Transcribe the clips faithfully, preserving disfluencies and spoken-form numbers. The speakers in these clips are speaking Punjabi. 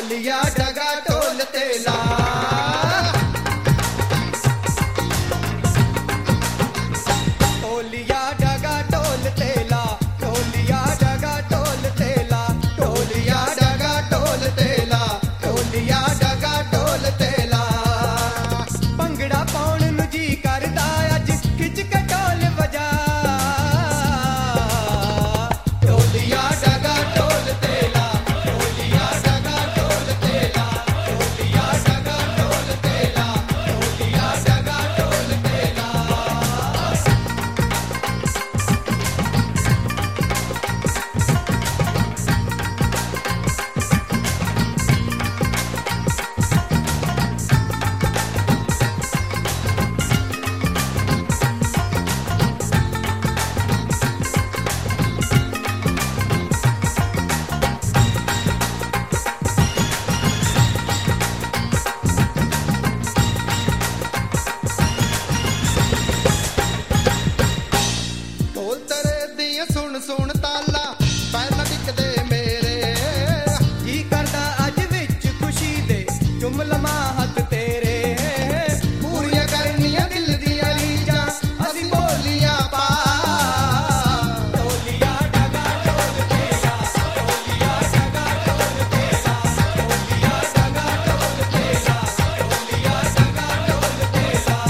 ਢੋਲੀਆ ਡਗਾ ਢੋਲ ਤੇ ਲਾ ਢੋਲੀਆ ਡਗਾ ਢੋਲ ਤੇ ਲਾ ਢੋਲੀਆ ਡਗਾ ਢੋਲ ਤੇ ਲਾ ਢੋਲੀਆ ਡਗਾ ਢੋਲ ਤੇ ਲਾ ਢੋਲੀਆ ਡਗਾ ਢੋਲ ਤੇ ਲਾ ਭੰਗੜਾ ਪਾਉਣ ਨੂੰ ਜੀ ਕਰਦਾ ਅੱਜ ਖਿੱਚ ਕੇ ਢੋਲ ਵਜਾ ਢੋਲੀਆ ਡਗਾ ਢੋਲ ਤੇ ਲਾ ਢੋਲੀਆ ਡਗਾ ਢੋਲ ਤੇ ਲਾ ਢੋਲੀਆ ਡਗਾ ਢੋਲ ਤੇ ਲਾ ਢੋਲੀਆ ਡਗਾ ਢੋਲ ਤੇ ਲਾ ਢੋਲ ਤਰੇ ਦੀਆਂ ਸੁਣ ਸੁਣ ਤਾਲਾ ਪਹਿਲਾਂ ਟਿਕਦੇ ਮੇਰੇ ਕੀ ਕਰਦਾ ਅੱਜ ਵਿੱਚ ਖੁਸ਼ੀ ਦੇ ਚੁੰਮ ਲਵਾਂ ਹੱਥ ਤੇਰੇ ਪੂਰੀਆਂ ਕਰਨੀਆਂ ਦਿਲ ਦੀਆਂ ਰੀਝਾਂ ਅਸੀਂ ਬੋਲੀਆਂ ਪਾ ਢੋਲੀਆ ਡਗਾ ਢੋਲ ਤੇ ਲਾ ਢੋਲੀਆ ਡਗਾ ਢੋਲ ਤੇ ਲਾ ਢੋਲੀਆ ਡਗਾ ਢੋਲ ਤੇ ਲਾ ਢੋਲੀਆ ਡਗਾ ਢੋਲ ਤੇ ਲਾ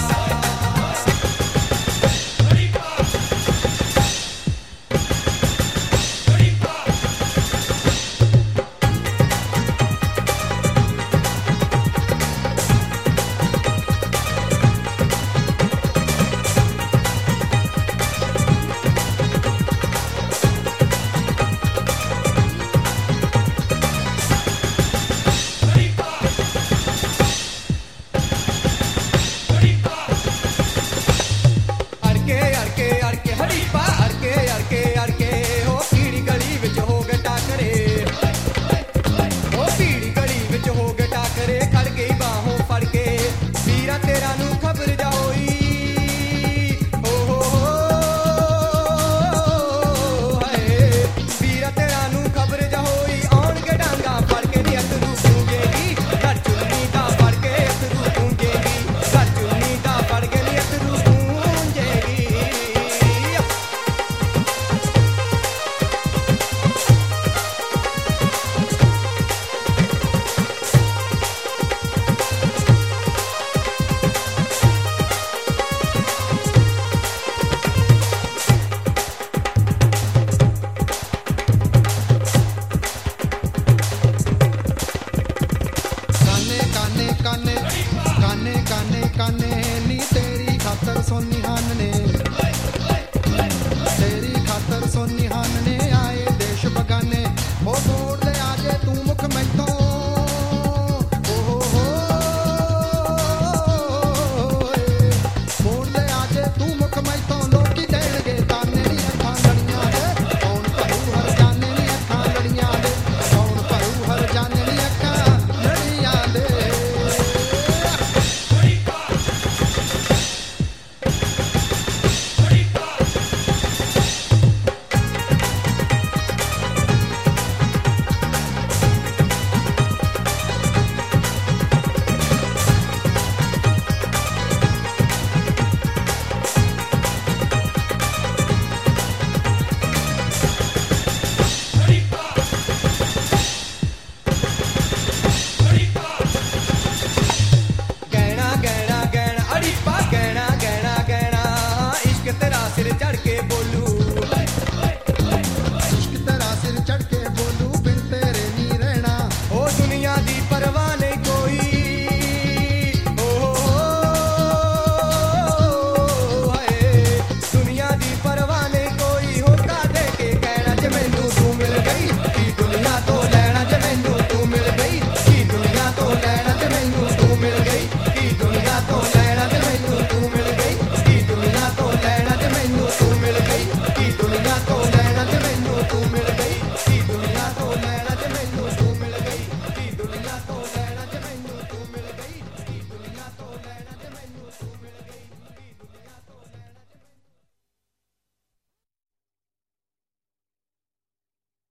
ਅੜਕੇ ਅੜਕੇ ਅੜਕੇ ਹਰੀ ਪਾ ਅੜਕੇ ਅੜਕੇ ਅੜਕੇ ਉਹ ਪੀੜੀ ਗਲੀ ਵਿੱਚ ਹੋ ਗਏ ਟਾਕਰੇ ਉਹ ਪੀੜੀ ਗਲੀ ਵਿੱਚ ਹੋ ਗਏ ਟਾਕਰੇ ਖੜ ਗਈ ਬਾਹੋਂ ਫੜ ਕੇ ਵੀਰਾ ਤੇਰਾ ਨੂੰ ਖਬਰ ਜਾ ਹੋਈ ਓ ਹੋ ਹੋ ਹਾਏ ਵੀਰਾ ਤੇਰਾ ਨੂੰ ਖਬਰ ਜਾ ਹੋਈ ਆਉਣਗੇ ਡਾਂਗਾ ਫੜ ਕੇ ਨੀ ਅਥਰੂ ਪੂੰਜੇਗੀ ਘਰ ਚੁੰਨੀ ਦਾ ਫੜ ਕੇ ਅਥਰੂ ਪੂੰਜੇਗੀ ਘਰ ਚੁੰਨੀ ਦਾ ਫੜ ਕੇ ਨੀ ਅਥਰੂ ਪੂੰਜੇਗੀ ਕਾਨੇ ਕਾਨੇ ਕਾਨੇ ਕਾਨੇ ਕਾਨੇ ਕਾਨੇ